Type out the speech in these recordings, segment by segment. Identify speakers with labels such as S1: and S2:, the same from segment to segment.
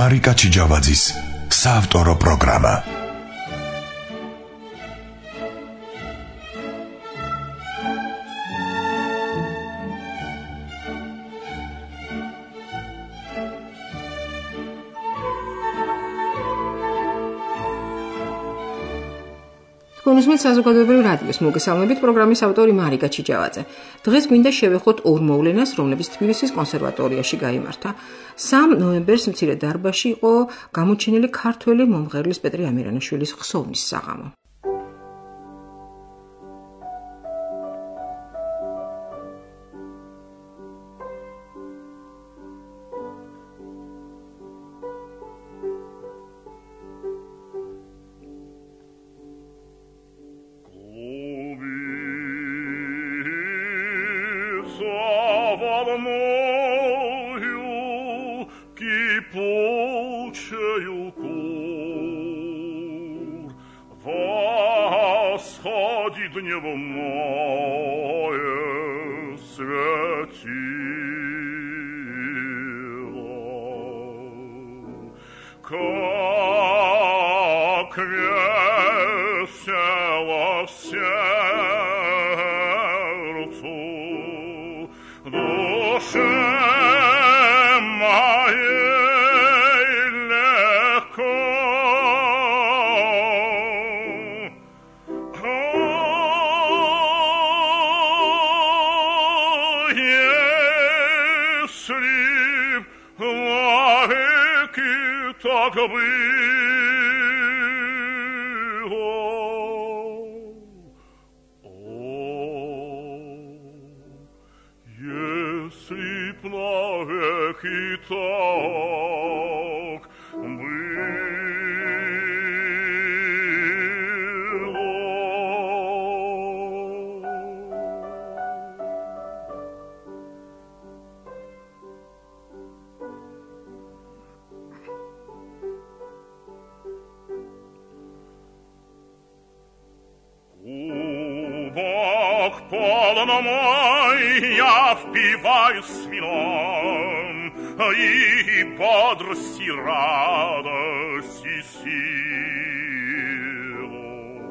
S1: მარიკა ჩიჯავაძის საავტორო პროგრამა.
S2: Თქვენისმით საზოგადოებრივი რადიოს მოგესალმებით, პროგრამის ავტორი მარიკა ჩიჯავაძე. დღეს გვინდა შევეხოთ ორ მოვლენას, რომლებიც თბილისის კონსერვატორიაში გაიმართა. 3 ნოემბერს მცირე დარბაზში იყო გამოჩენილი ქართველი მომღერლის პეტრე ამირანაშვილის ხსოვნის საღამო.
S3: Как весело в сердцу, душе моей легко. Если вовеки так было, если б навеки так Кубок полон мой, я впиваюсь с вином, и бодрость, и радость, и силу.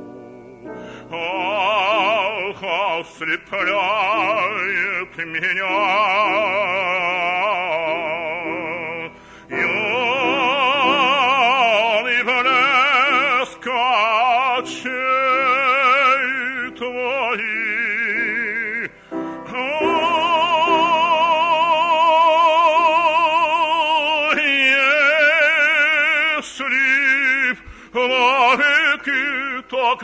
S3: Ах, ослепляет меня юный блеск очей твоих. Если б навеки так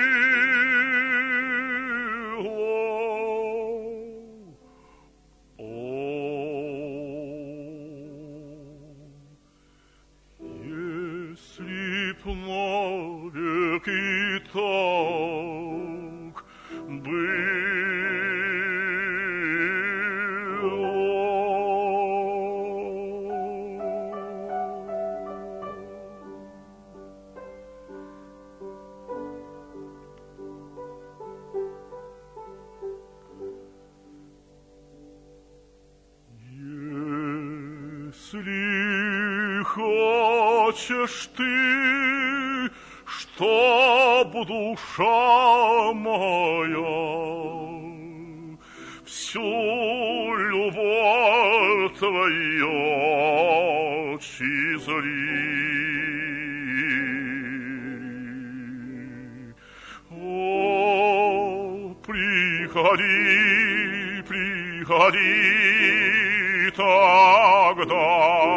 S3: было, если б навеки так Если хочешь ты, чтоб душа моя всю любовь твою очи зри. О, приходи, приходи тогда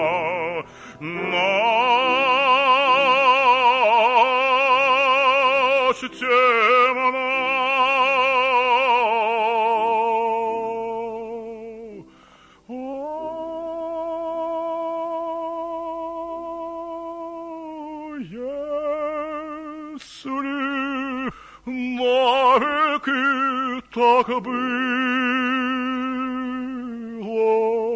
S3: ночь темна. Если навеки так было,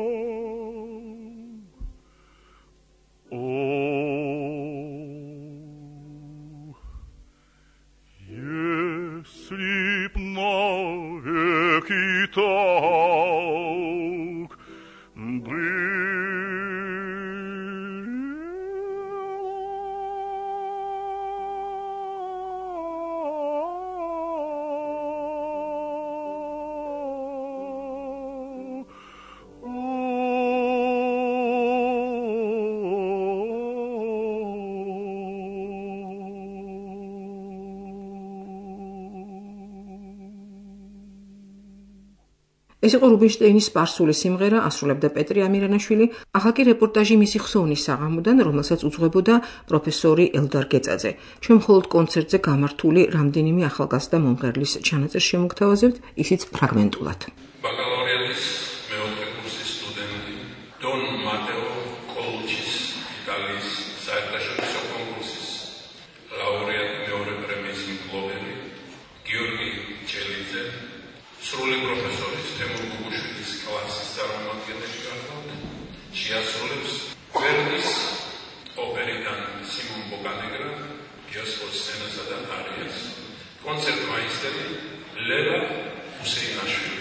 S3: если б навеки так было.
S2: ეს იყო რუბინშტეინის სპარსული სიმღერა, ასრულებდა პეტრე ამირანაშვილი, ახლა კი რეპორტაჟი მისი ხსოვნის საღამოდან, რომელსაც უძღვებოდა პროფესორი ელდარ გეწაძე. ჩვენ მხოლოდ კონცერტზე გამართული რამდენიმე ახალგაზრდა მომღერლის ჩანაწერს შემოგთავაზებთ, ისიც ფრაგმენტულად.
S4: ბაკალავრიატის მეოთხე კურსის სტუდენტი დონ მატეო კოლუჩის იტალიის საერთაშორისო კონკურსის ლაურეატი მეორე პრემიის მფლობელი გიორგი ჩელიძე, სრული პროფესორის თემურ გუგუშვილის კლასის წარმომადგენელი გახლავთ, შეასრულებს ვერდის ოპერიდან სიმონ ბოკანეგრა, იოსფორ სცენასა და არიას, კონცერტმაისტერი ლელა ჰუსეინაშვილი.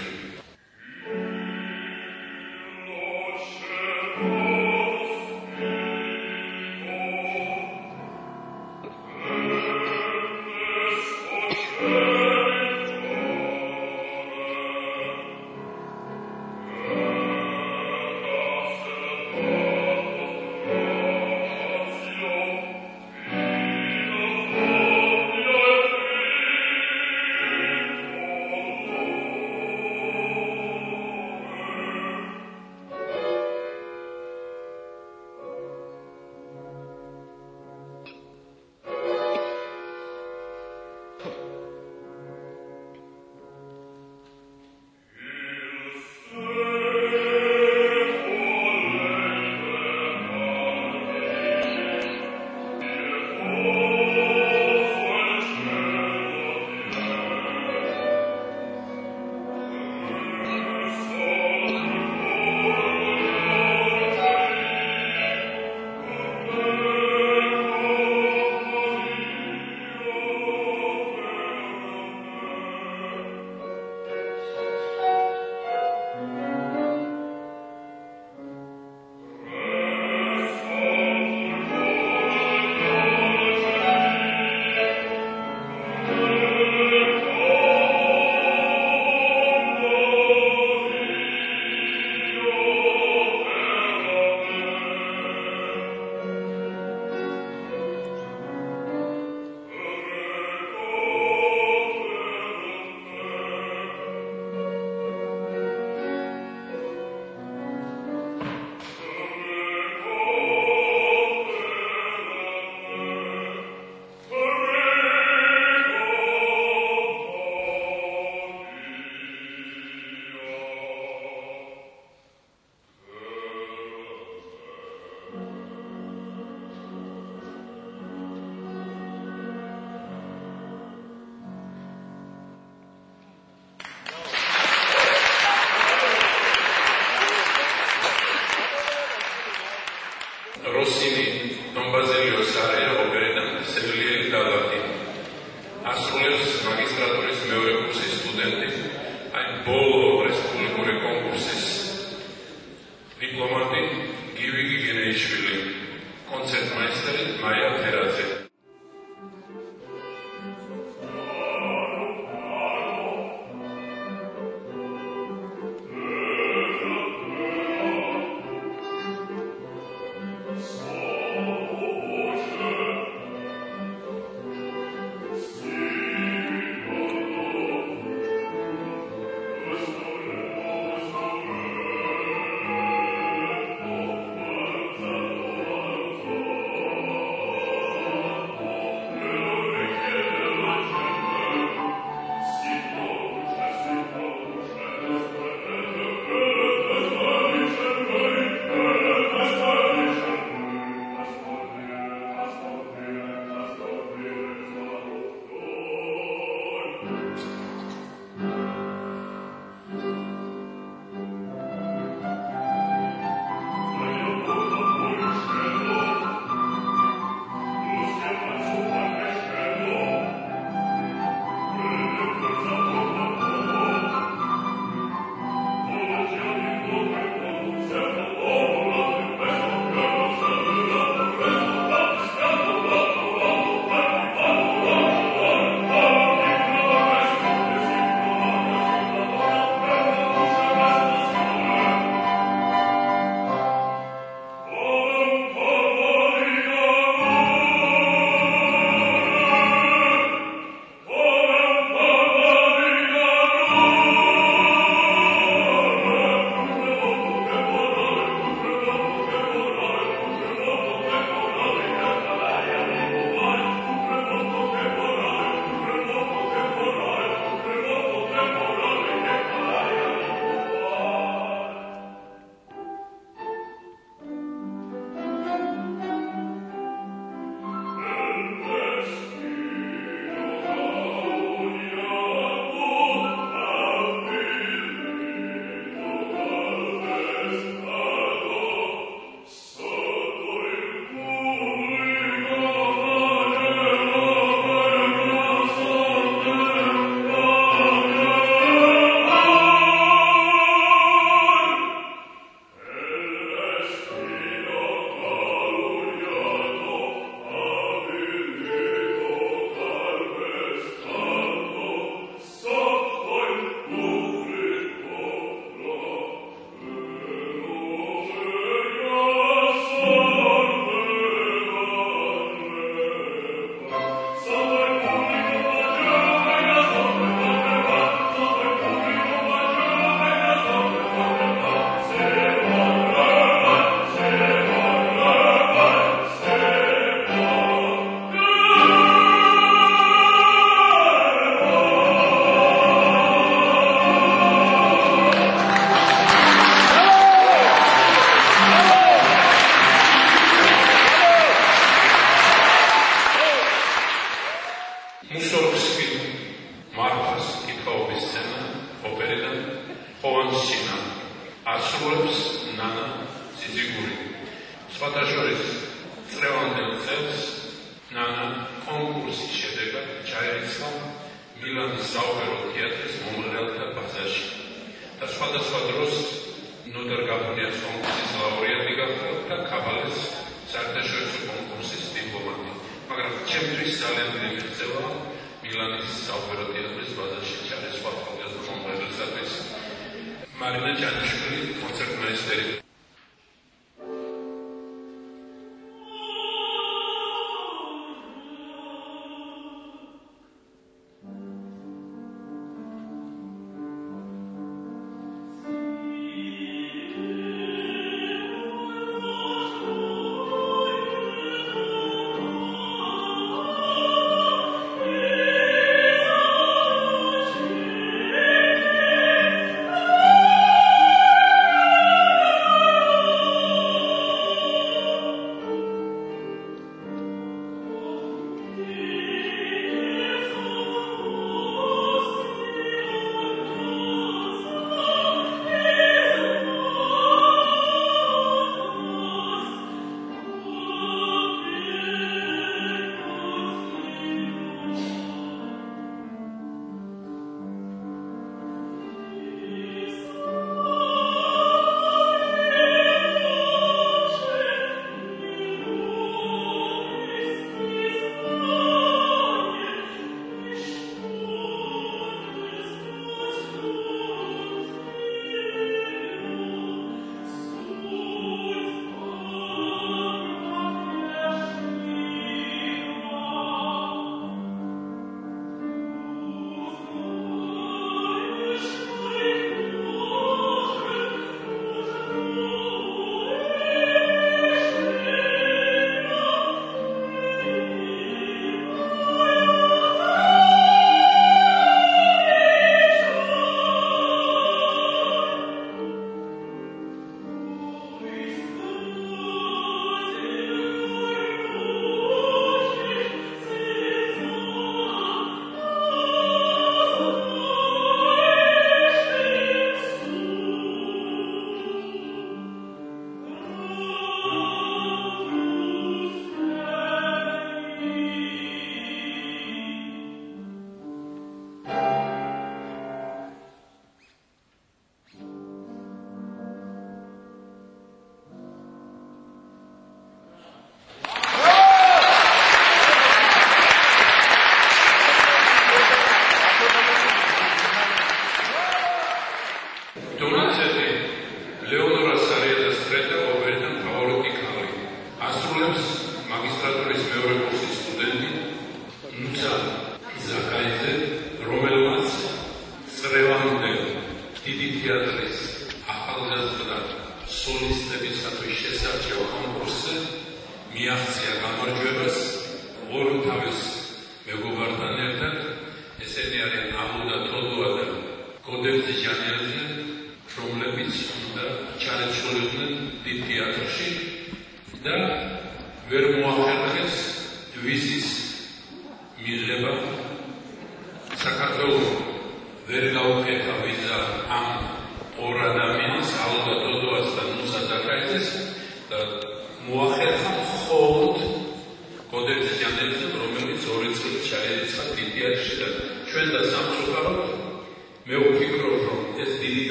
S4: ასრულებს ნანა ციციგური. სხვათა შორის წლევანდელ წელს ნანა კონკურსის შედეგად ჩაირიცხა მილანის საოპერო თეატრის მომღერალთა ბაზარში და სხვადასხვა დროს ნოდარ გაფრინდიანის კონკურსის ლაურეატი გახდა და კაბალეს საერთაშორისო კონკურსის დიპლომატი. მაგრამ ჩემთვის ძალიან დიდი მიღწევა მილანის საოპერო თეატრის ბაზარში ჩაირიცხვა ახალგაზრდა მომღერალისათვის მარინა ჯანიშვილი კონცერტმეისტერი.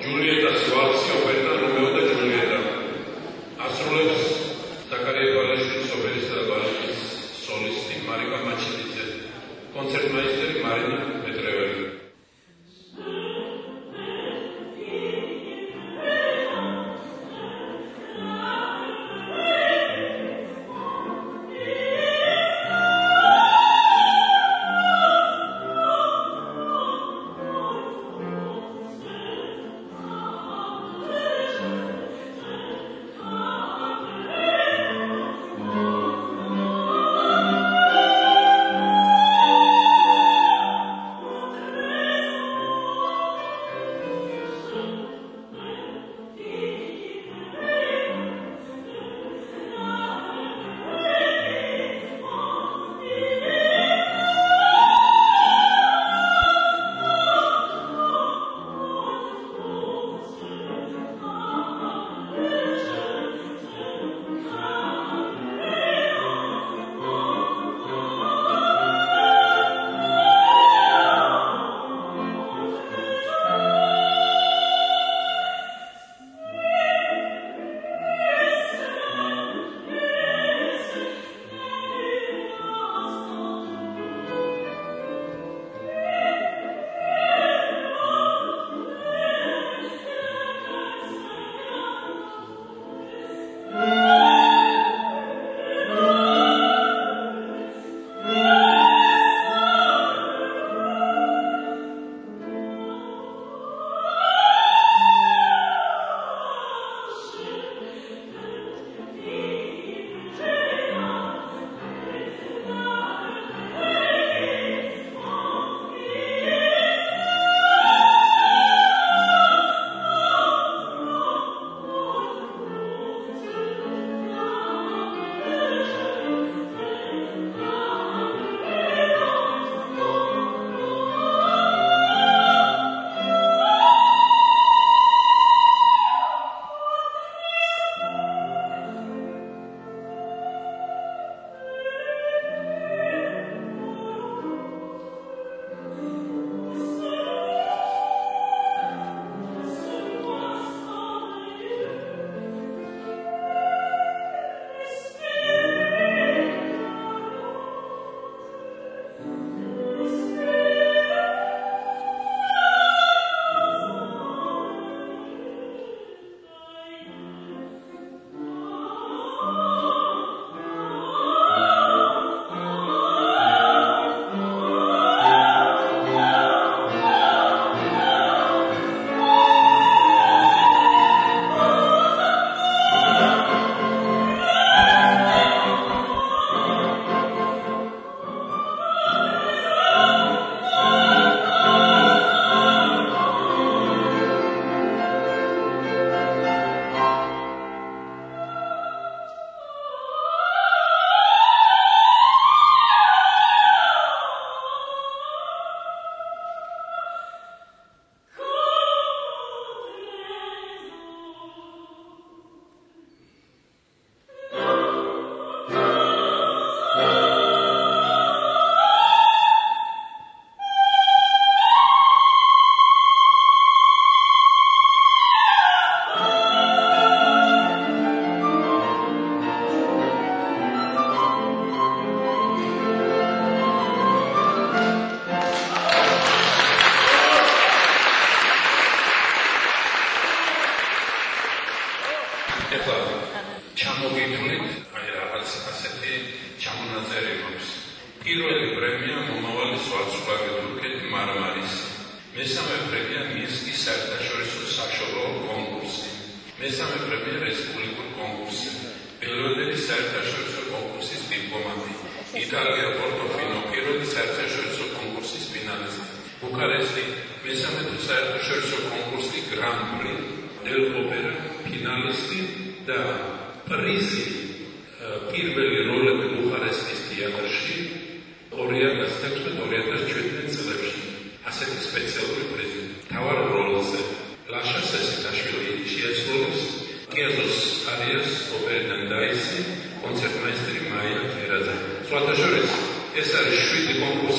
S4: ჯულიეტას ვალსი ოპერეტა რომეო და ჯულიეტა. ასრულებს ზაქარია ბალაშვილის ოპერისა და ბალეტის სოლისტი მარიკა მაჩიძე, კონცერტმაისტერი მარინა მეტრეველი.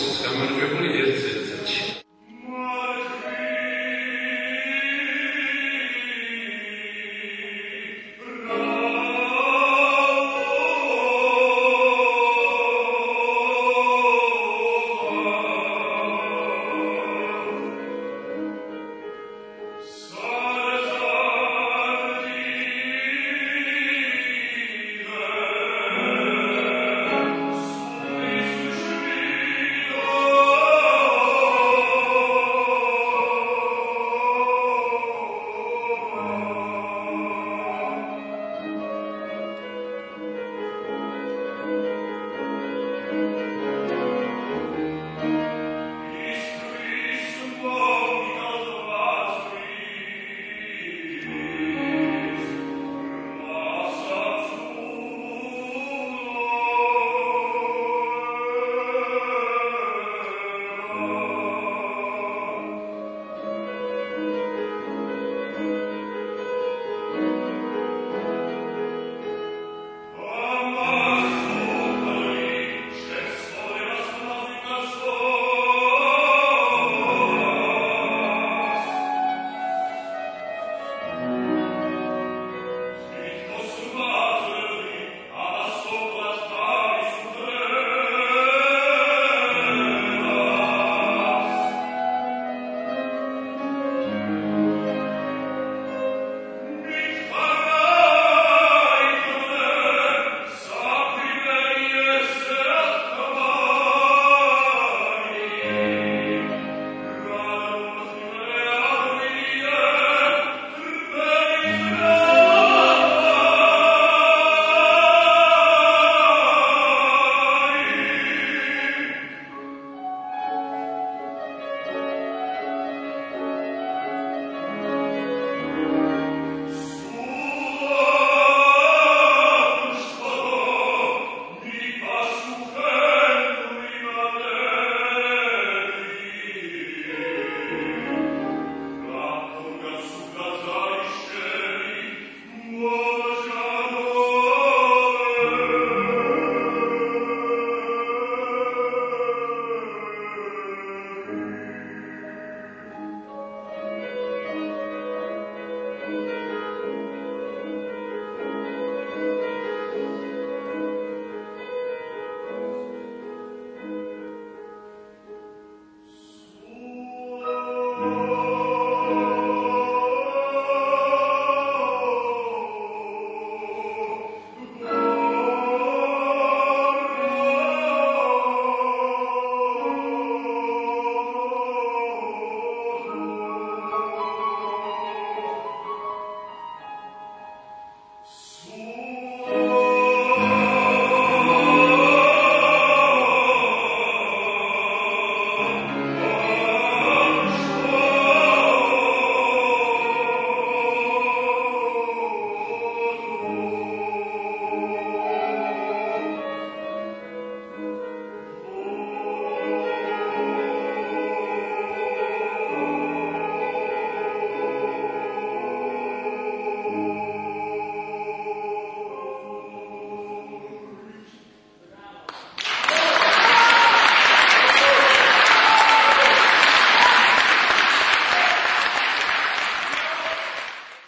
S3: Marquis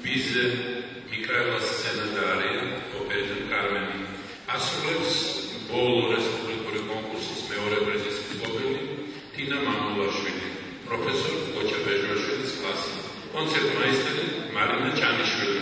S4: ვიზე მიკაელა სცენადარი, ოპერეტა კარმენი ასრულებს ბოლო რესპუბლიკური კონკურსის მეორე პრიზის მფლობელი თინა მამულაშვილი, პროფესორ კოჩა ბეჟვაშვილის კლასი, კონცერტმაისტერი მარინა ჭანიშვილი.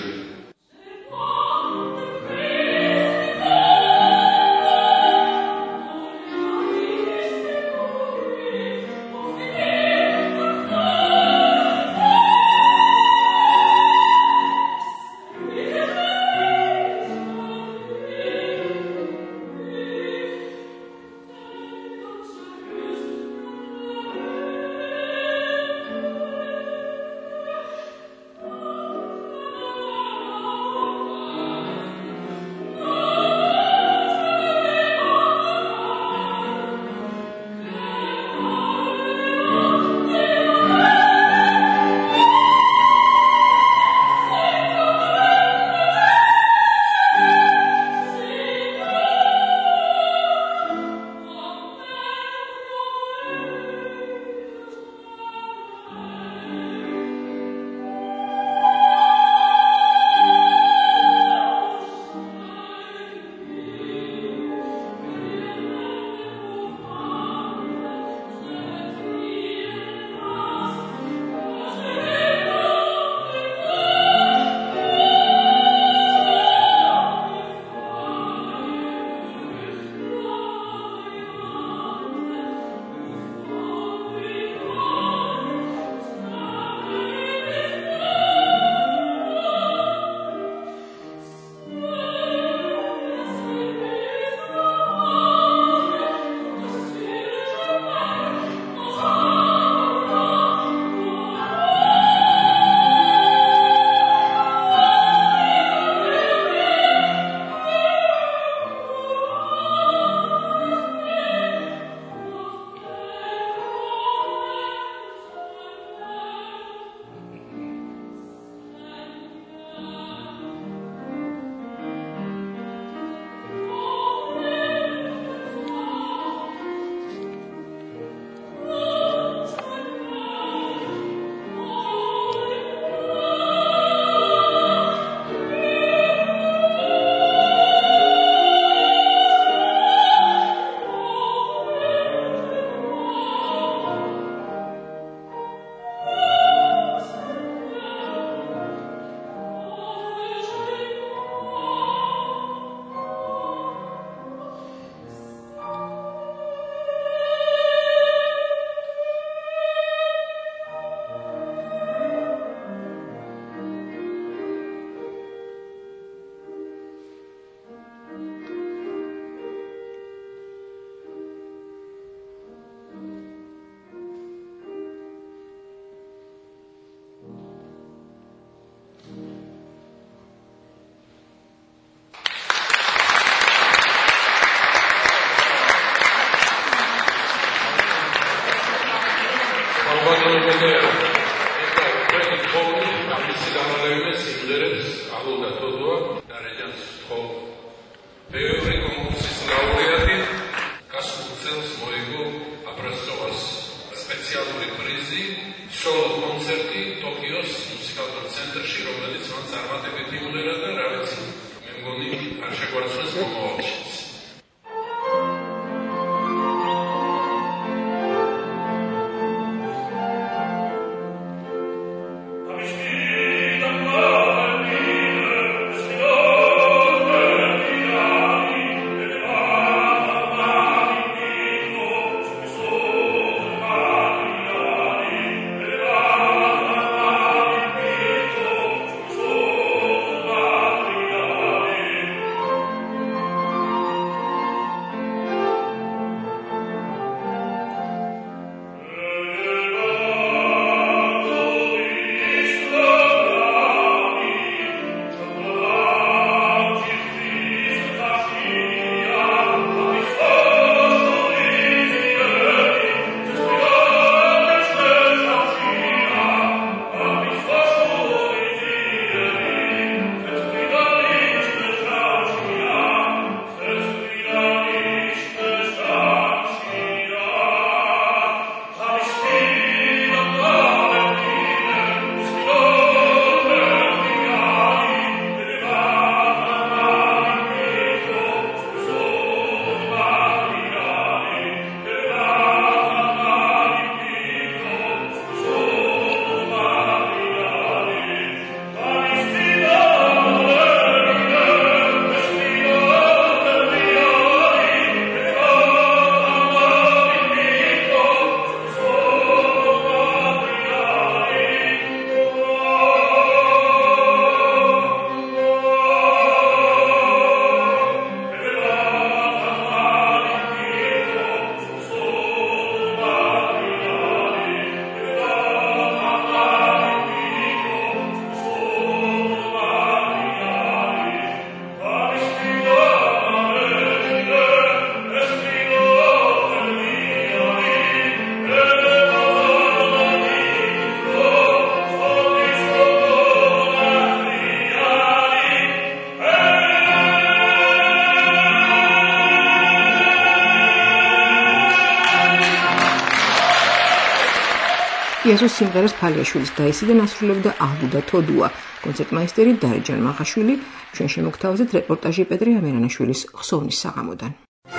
S2: იასოს სიმღერას ფალიაშვილის დაისიდან ასრულებდა ალბუდა თოდუა, კონცერტმაისტერი დარეჯან მაღაშვილი, ჩვენ შემოგთავაზეთ რეპორტაჟი პეტრე ამერანაშვილის ხსოვნის საღამოდან.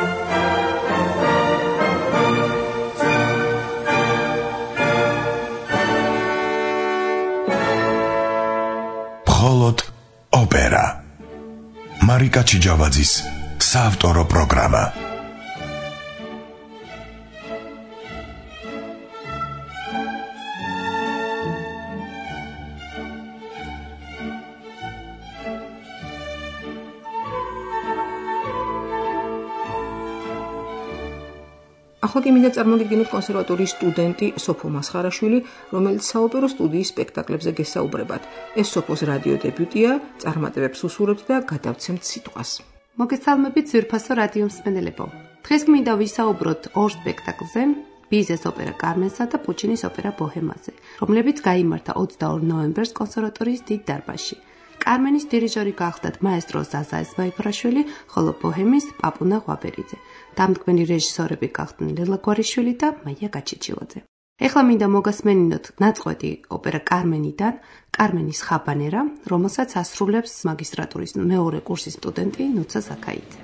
S1: მხოლოდ ოპერა. მარიკა ჩიჯავაძის საავტორო პროგრამა.
S2: ახლა კი მინდა წარმოგიდგინოთ კონსერვატორიის სტუდენტი სოფო მასხარაშვილი, რომელიც საოპერო სტუდიის სპექტაკლებზე გესაუბრებათ. ეს სოფოს რადიო დებიუტია, წარმატებებს უსურვებთ და გადავცემთ სიტყვას.
S5: მოგესალმებით ძვირფასო რადიო მსმენელებო. დღეს მინდა ვისაუბროთ ორ სპექტაკლზე, ბიზეს ოპერა კარმენსა და პუჩინის ოპერა ბოჰემაზე, რომლებიც გაიმართა 22 ნოემბერს კონსერვატორიის დიდ დარბაზში. კარმენის დირიჟორი გახდათ მაესტრო ზაზა ესმაიფრაშვილი, ხოლო ბოჰემის პაპუნა ღვაბერიძე. დამდგმელი რეჟისორები გახდნენ ლელა გვარიშვილი და მაია გაჩიჩილაძე. ეხლა მინდა მოგასმენინოთ ნაწყვეტი ოპერა კარმენიდან, კარმენის ხაბანერა, რომელსაც ასრულებს მაგისტრატურის მეორე კურსის სტუდენტი ნუცა ზაქაიძე.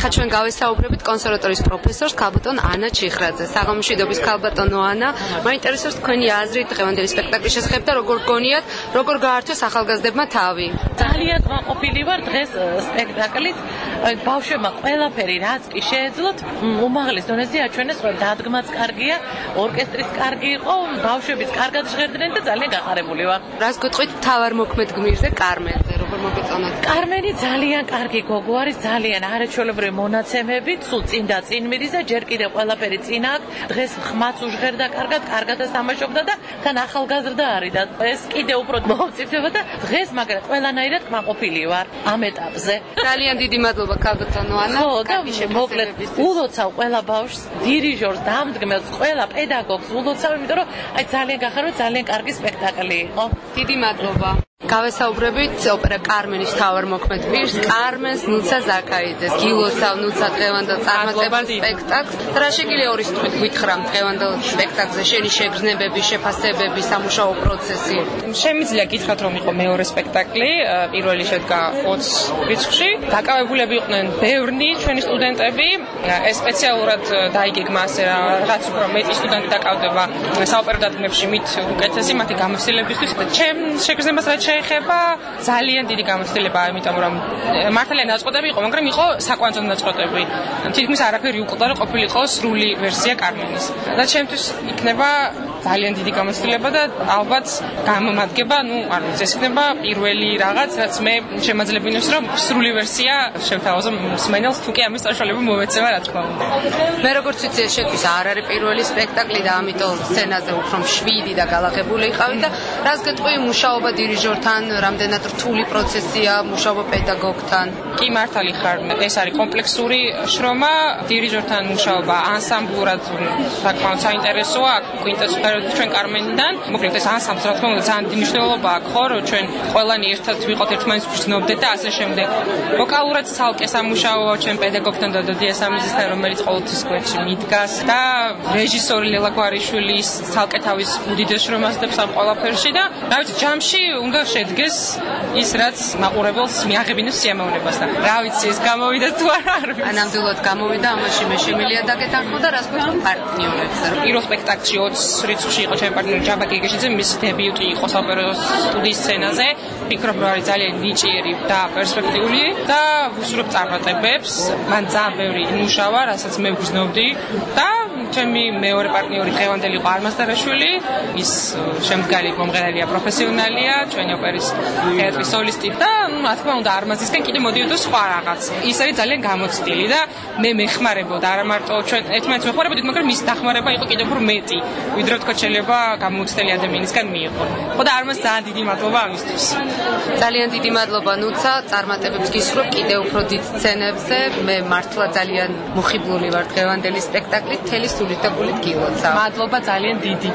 S5: ეხლა ჩვენ გავესაუბრებით კონსერვატორიის პროფესორს ქალბატონ ანა ჩიხრაძეს. საღამომშვიდობის ქალბატონო ანა, მაინტერესებს თქვენი აზრი დღევანდელი სპექტაკლის შესახებ და როგორ გონიათ, როგორ გაართვეს ახალგაზრდებმა თავი?
S6: ძალიან კმაყოფილი ვარ დღეს სპექტაკლით. ბავშვებმა ყველაფერი რაც კი შეეძლოთ უმაღლეს დონეზე აჩვენეს, რომ დადგმაც კარგია, ორკესტრის კარგი იყო, ბავშვებიც კარგად ჟღერდნენ და ძალიან გაყარებული ვარ.
S5: რას გეტყვით თავარ მოქმედ გმირზე კარმენზე, როგორ მოგეწონათ?
S6: კარმენი ძალიან კარგი გოგო არის, ძალიან არაჩვეულებრივი მონაცემები, სულ წინ და წინ მიდის და ჯერ კიდევ ყველაფერი წინ აქვს. დღეს ხმაც უჟღერდა კარგად თამაშობდა და თან ახალგაზრდა არის და ეს კიდევ უფრო მოუწიფდება და დღეს მაგრამ ყველანაირად კმაყოფილი ვარ ამ ეტაპზე.
S5: ძალიან დიდი მადლობა ქალბატონო ანა.
S6: ხო, და მოკლედ ულოცავ ყველა ბავშვს, დირიჟორს, დამდგმელს, ყველა პედაგოგს ულოცავ, იმიტომ რომ აი ძალიან გახარო, ძალიან კარგი სპექტაკლი იყო.
S5: დიდი მადლობა. გავესაუბრებით ოპერა კარმენის მთავარ მოქმედ პირს, კარმენს ნუცა ზაქარიძეს. გილოცავ ნუცა დღევანდელ წარმატებულ სპექტაკლს. რა შეგიძლია ორი სტუით გითხრა დღევანდელ სპექტაკლზე შენი შეგრძნებები, შეფასებები, სამუშაო პროცესი?
S7: შემიძლია გითხრათ, რომ იყო მეორე სპექტაკლი, პირველი შედგა 20 რიცხვში. დაკავებულები იყვნენ ბევრი ჩვენი სტუდენტები. ეს სპეციალურად დაიგეგმა ასე რაღაც უფრო მეტი სტუდენტი დაკავდება საოპერო დადგმებში მით უკეთესი მათი გამოცდილებისთვის. ჩემ შეგრძნებას რაც შეეხება ძალიან დიდი გამოცდილებაა, იმიტომ რომ მართალია ნაწყვეტები იყო, მაგრამ იყო საკვანძო ნაწყვეტები. თითქმის არაფერი უყვდა, რომ ყოფილიყო სრული ვერსია კარმენის. და ჩემთვის იქნება ძალიან დიდი გამოცდილება და ალბათ გამომადგება, არ ვიცი, ეს იქნება პირველი რაღაც, რაც მე შემაძლებინებს, რომ სრული ვერსია შევთავაზო მსმენელს, თუ კი ამის საშუალება მომეცემა, რა თქმა უნდა.
S5: მე როგორც ვიცი, ეს შეთვის არ არის პირველი სპექტაკლი და ამიტომ სცენაზე უფრო მშვიდი და გალაღებული იყავით და რას გეტყვი მუშაობა დირიჟორთან, რამდენად რთული პროცესია მუშაობა პედაგოგთან?
S7: კი მართალი ხარ, ეს არის კომპლექსური შრომა, დირიჟორთან მუშაობა ანსამბლურად საკმაოდ საინტერესოა, კვინტეტს ვქართ ჩვენ კარმენიდან. მოკლედ ეს ანსამბლს რა თქმა უნდა ძალიან დიდი მნიშვნელობა აქვს, ხო, რომ ჩვენ ყველანი ერთად ვიყოთ, ერთმანეთს ვგრძნობდეთ და ასე შემდეგ. ვოკალურად ცალკე სამუშაო ჩვენ პედაგოგთან და დოდია სამიზისთან, რომელიც ყოველთვის გვერდში მიდგას და რეჟისორი ლელა გვარიშვილის ცალკე თავის უდიდეს შრომას დებს ამ ყველაფერში და რა ვიცი, ჯამში უნდა შედგეს ის, რაც მაყურებელს მიაღებინებს სიამოვნებას და რა ვიცი, ეს გამოვიდა თუ არა, არ ვიცი.
S5: ნამდვილად გამოვიდა, ამაში მე შემიძლია დაგეთანხმო და რას გვეუბნებთ პარტნიორებს?
S7: პირველ სპექტაკლში 20 რიცხვში იყო ჩემი პარტნიორი ჯაბა გეგეშიძე, მისი დებიუტი იყო საოპერო სტუდიის სცენაზე. ფიქრობ, რომ არის ძალიან ნიჭიერი და პერსპექტიული და ვუსურვებ წარმატებებს. მან ძალიან ბევრი იმუშავა, რასაც მე ვგრძნობდი და ჩემი მეორე პარტნიორი დღევანდელი იყო არმაზ დარაშვილი, ის შემდგარი მომღერალია, პროფესიონალია, ჩვენი ოპერის თეატრის სოლისტი და რა თქმა უნდა არმაზისგან კიდე მოდიოდა სხვა რაღაც. ის არის ძალიან გამოცდილი და მე მეხმარებოდა, არა მარტო ჩვენ ერთმანეთს მეხმარებოდით, მაგრამ მის დახმარება იყო კიდე უფრო მეტი, ვიდრე თქო შეიძლება გამოცდილი ადამიანისგან მიიღო. ხო და არმაზს ძალიან დიდი მადლობა ამისთვის.
S5: ძალიან დიდი მადლობა ნუცა, წარმატებებს გისურვებ კიდე უფრო დიდ სცენებზე. მე მართლა ძალიან მოხიბლული ვარ დღევანდელი სპექტაკლით, თელი სულით და გულით გილოცავ.
S7: მადლობა ძალიან დიდი.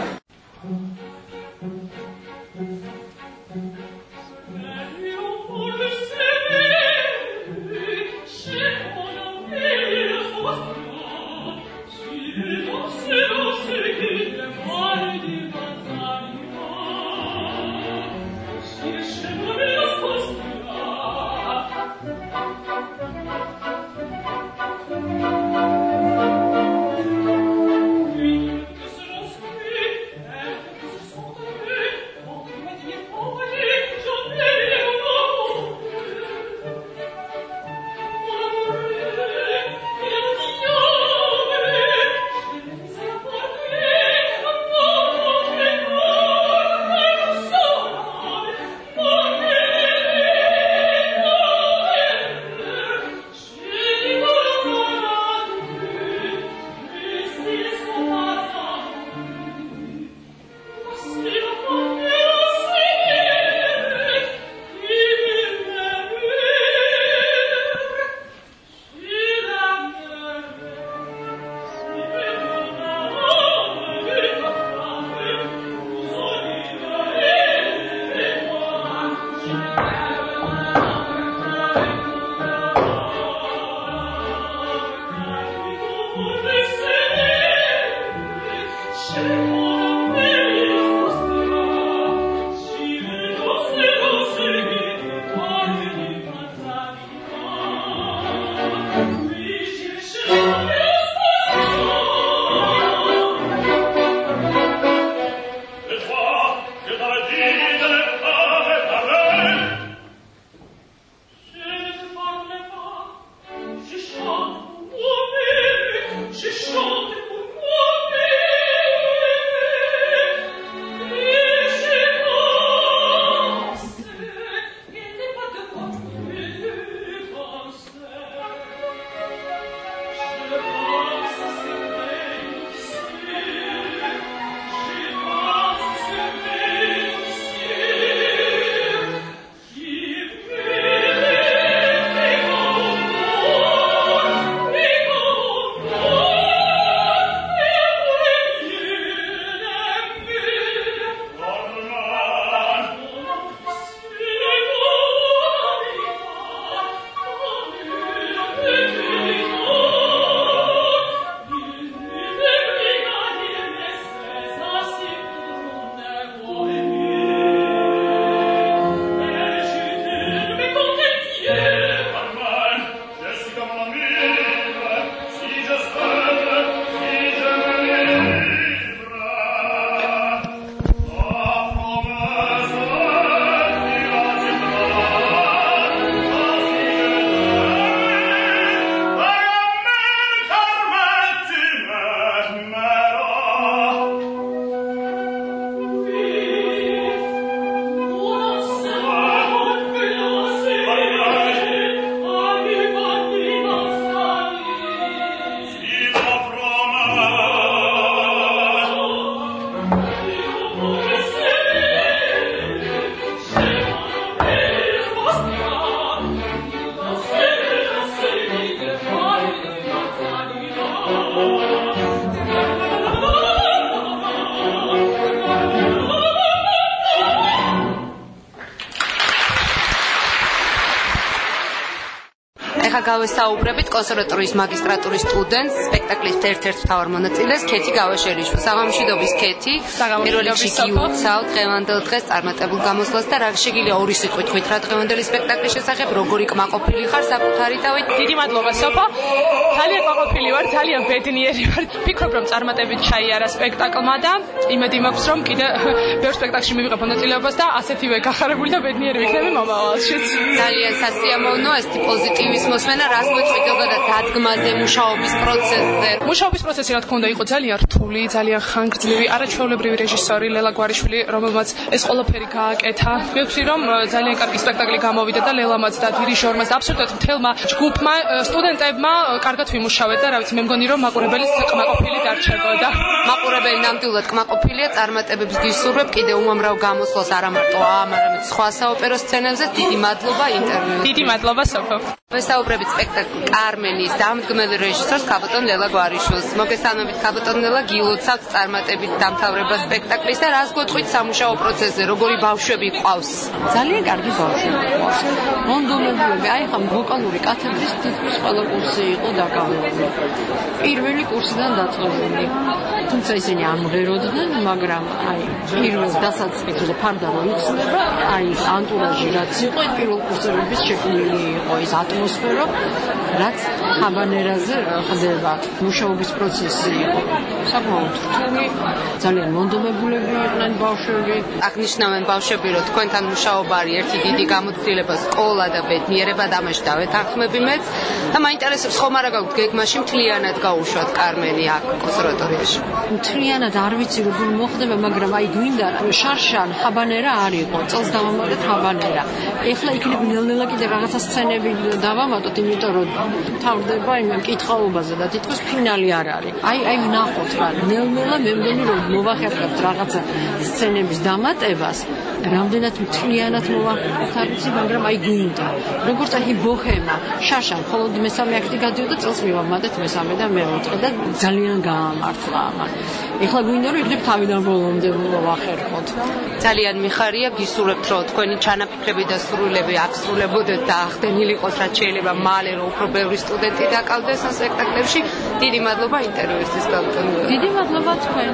S5: ახლა გავესაუბრებით კონსერვატორიის მაგისტრატურის სტუდენტს, სპექტაკლის ერთ-ერთ მთავარ მონაწილეს, ქეთი გავაშელიშვილი. საღამოშიდობის ქეთი, პირველ რიგში გიუცავ დღევანდელ დღეს წარმატებულ გამოსვლას და რა შეგიძლია ორი სიტყვით თქვით რა დღევანდელი სპექტაკლის შესახებ, როგორი კმაყოფილი ხარ საკუთარი თავით?
S7: დიდი მადლობა სოფო. ძალიან კმაყოფილი ვარ, ძალიან ბედნიერი ვარ. ვფიქრობ, რომ წარმატებით ჩაიარა სპექტაკლმა და იმედი მაქვს, რომ კიდე ბევრ სპექტაკლში მივიღებ მონაწილეობას და ასეთივე გახარებული და ბედნიერი ვიქნები მომავალშიც.
S5: ძალიან სასიამოვნო ეს პოზიტივის მოსმენა, რას მოიწვით ზოგადად დადგმაზე, მუშაობის პროცესზე.
S7: მუშაობის პროცესი რა თქმა უნდა იყო ძალიან რთული, ძალიან ხანგრძლივი, არაჩვეულებრივი რეჟისორი ლელა გვარიშვილი, რომელმაც ეს ყველაფერი გააკეთა. მე ვთქვი, რომ ძალიან კარგი სპექტაკლი გამოვიდა და ლელამაც და დირიჟორმაც და აბსოლუტურად მთელმა ჯგუფმა, სტუდენტებმა კარგად ვიმუშავეთ და რა ვიცი, მე მგონი რომ მაყურებელი კმაყოფილი დარჩებოდა.
S5: მაყურებელი ნამდვილად კმაყოფილია, წარმატებებს გისურვებ, კიდე უამრავ გამოსვლას არა მარტო ამ, არამედ სხვა საოპერო სცენებზე. დიდი მადლობა ინტერვიუს.
S7: დიდი მადლობა სოფო.
S5: ვესაუბრებით სპექტაკლ კარმენის დამდგმელ რეჟისორს ქაბატონ ლელა გვარიშვილს. მოგესალმებით ქაბატონ ლელა, გილოცავთ წარმატებით დამთავრება სპექტაკლის და რას გეტყვით სამუშაო პროცესზე, როგორი ბავშვები ყავს?
S2: ძალიან კარგი ბავშვები ყავს. მონდომებულები, აი ხომ ვოკალური კათედრის თითქმის ყველა კურსი იყო დაკავებული. პირველი კურსიდან დაწყებული. თუმცა ისინი ამღეროდნენ, მაგრამ აი პირველ დასაწყისში ფარდა რო იხსნება, აი ანტურაჟი რაც იყო, პირველ კურსელების შექმნილი იყო ის ატმოსფერო, რაც ჰაბანერაზე ხდება. მუშაობის პროცესი იყო საკმაოდ რთული, ძალიან მონდომებულები იყვნენ ბავშვები.
S5: აღნიშნავენ ბავშვები, რომ თქვენთან მუშაობა არის ერთი დიდი გამოცდილება, სკოლა და ბედნიერება და ამაში დავეთანხმები მეც. და მაინტერესებს ხომ არა გაქვთ გეგმაში მთლიანად გაუშვათ კარმენი აქ კონსერვატორიაში?
S2: მთლიანად არ ვიცი როგორ მოხდება, მაგრამ აი გვინდა შარშან ჰაბანერა არ იყო, წელს დავამატეთ ჰაბანერა. ეხლა იქნებ ნელ-ნელა კიდე რაღაცა სცენები დავამატოთ, იმიტომ რომ თავდება იმ კითხაობაზე და თითქოს ფინალი არ არის. აი ვნახოთ რა, ნელ-ნელა მე მგონი რომ მოვახერხებთ რაღაცა სცენების დამატებას, რამდენად მთლიანად მოვახერხებთ არ ვიცი, მაგრამ აი გვინდა. როგორც აი ბოჰემა, შარშან მხოლოდ მესამე აქტი გადიოდა, წელს მივამატეთ მესამე და მეოთხე და ძალიან გაამართლა ამან. ეხლა გვინდა რომ იქნებ თავიდან ბოლომდე მოვახერხოთ.
S5: ძალიან მიხარია, გისურვებთ რომ თქვენი ჩანაფიქრები და სრულები აღსრულებოდეთ და ახდენილიყოთ რაც შეიძლება მალე რომ უფრო ბევრი სტუდენტი დაკავდეს ამ სპექტაკლებში. დიდი მადლობა ინტერვიუსთვის ქაბატონ.
S2: დიდი მადლობა თქვენ.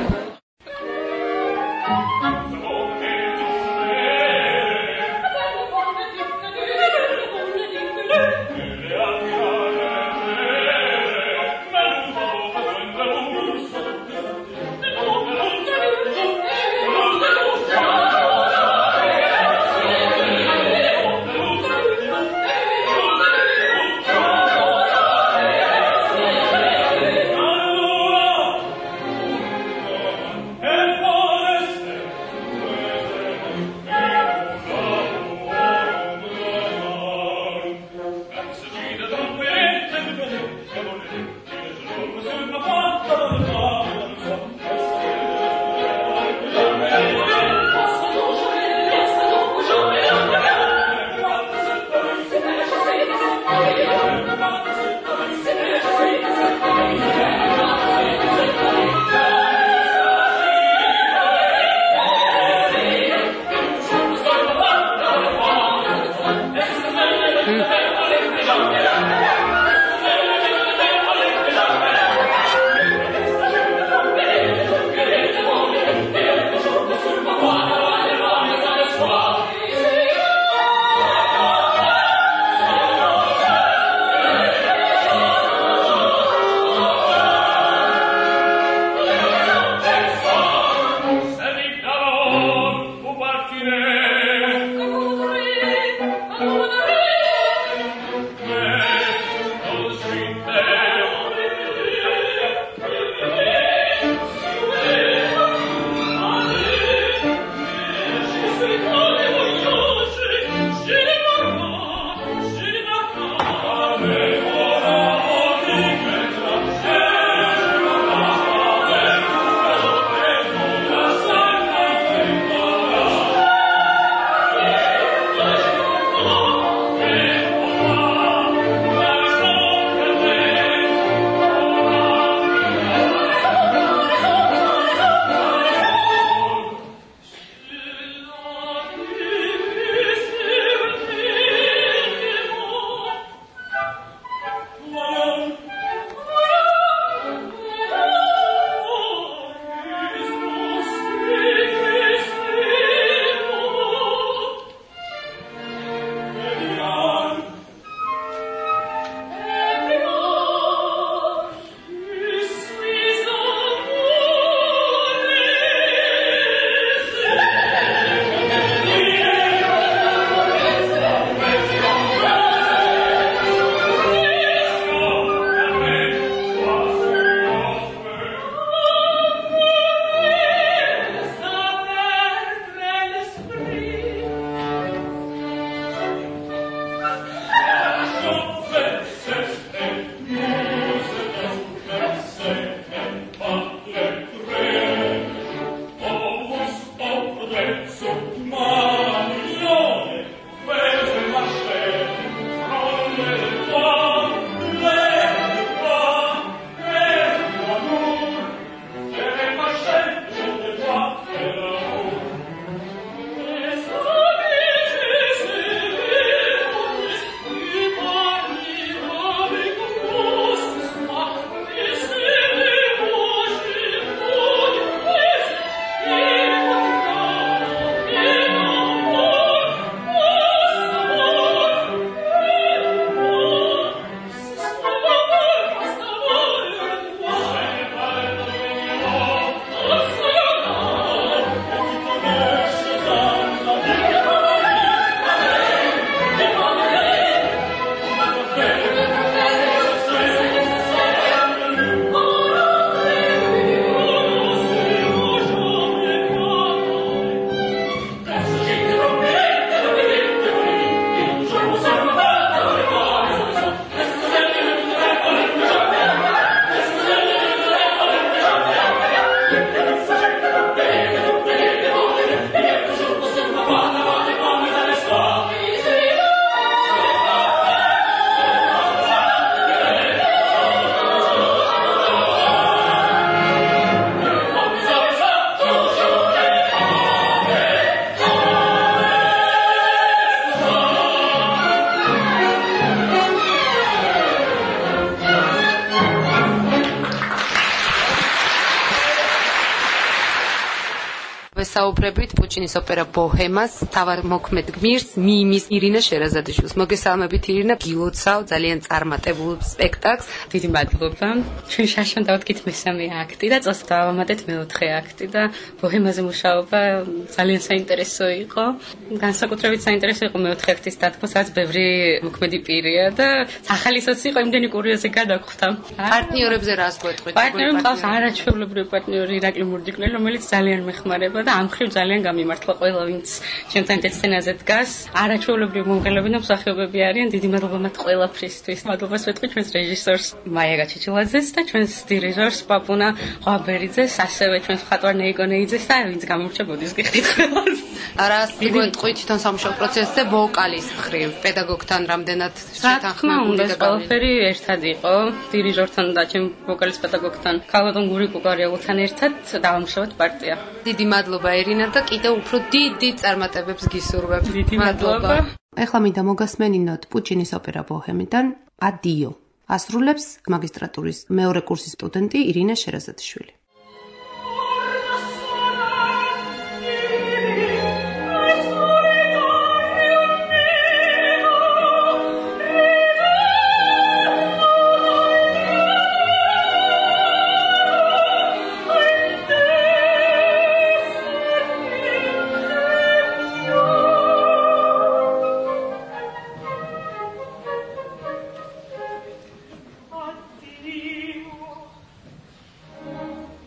S5: ვესაუბრებით პუჩინის ოპერა ბოჰემას, თავარ მოქმედ გმირს მიმის ირინა შერაზადიშვილს. მოგესალმებით ირინა, გილოცავ ძალიან წარმატებულ სპექტაკლს.
S8: დიდი მადლობა. ჩვენ შაშან დავდგით მესამე აქტი და წელს დავამატეთ მეოთხე აქტი და ბოჰემაზე მუშაობა ძალიან საინტერესო იყო. განსაკუთრებით საინტერესო იყო მეოთხე აქტის დადგმა, სადაც ბევრი მოქმედი პირია და ახალისოც იყო, იმდენი კურიოზი გადაგხვდა.
S5: პარტნიორებზე რას გვეტყვით?
S8: პარტნიორი მყავს არაჩვეულებრივი პარტნიორი ირაკლი მურდიკლელი, რომელიც ძალიან მეხმარება და ამ მხრივ ძალიან გამიმართლა ყველა, ვინც ჩვენთან ერთ სცენაზე დგას. არაჩვეულებრივი მომღერლები და მსახიობები არიან. დიდი მადლობა მათ ყველაფრისთვის. მადლობას ვეტყვი ჩვენს რეჟისორს მაია გაჩიჩილაძეს და ჩვენს დირიჟორს პაპუნა ღვაბერიძეს, ასევე ჩვენს მხატვარ ნეიგო ნეიძეს და ვინც გამორჩებოდის გიხდით ყველას.
S5: რას გვეტყვით თვითონ სამუშაო პროცესზე ვოკალის მხრივ, პედაგოგთან რამდენად
S8: შეთანხმებული და ყველაფერი ერთად იყო. დირიჟორთან და ჩემ ვოკალის პედაგოგთან, ქალბატონ გური კუკარიელთან ერთად დავამუშავეთ პარტია.
S5: დიდი მადლობა ერინა და კიდევ უფრო დიდი წარმატებებს გისურვებ.
S8: დიდი მადლობა.
S5: ეხლა მინდა მოგასმენინოთ პუჩინის ოპერა ბოჰემიდან ადიო. ასრულებს მაგისტრატურის მეორე კურსის სტუდენტი ირინა შერაზადიშვილი.
S3: Addio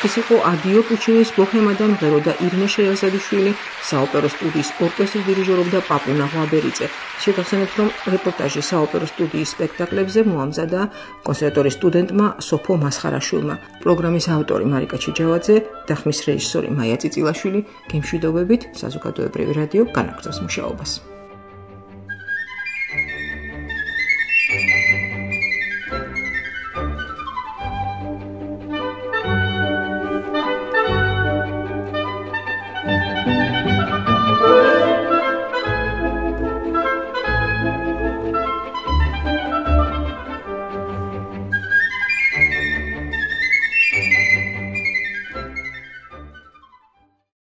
S2: ეს იყო ადიო პუჩინის ბოჰემა და მღერო და ირინე შეიაზადიშვილი, საოპერო სტუდიის ორკესტრის დირიჟორობდა პაპუნა ღვაბერიძე. შეგახსენებთ, რომ რეპორტაჟი საოპერო სტუდიის სპექტაკლებზე მოამზადა კონსერვატორიის სტუდენტმა სოფო მასხარაშვილმა. პროგრამის ავტორი მარიკა ჩიჯავაძე და ხმის რეჟისორი მაია წიწილაშვილი გემშვიდობებით საზოგადოებრივი რადიო განაგრძობს მუშაობას.
S9: Thank you.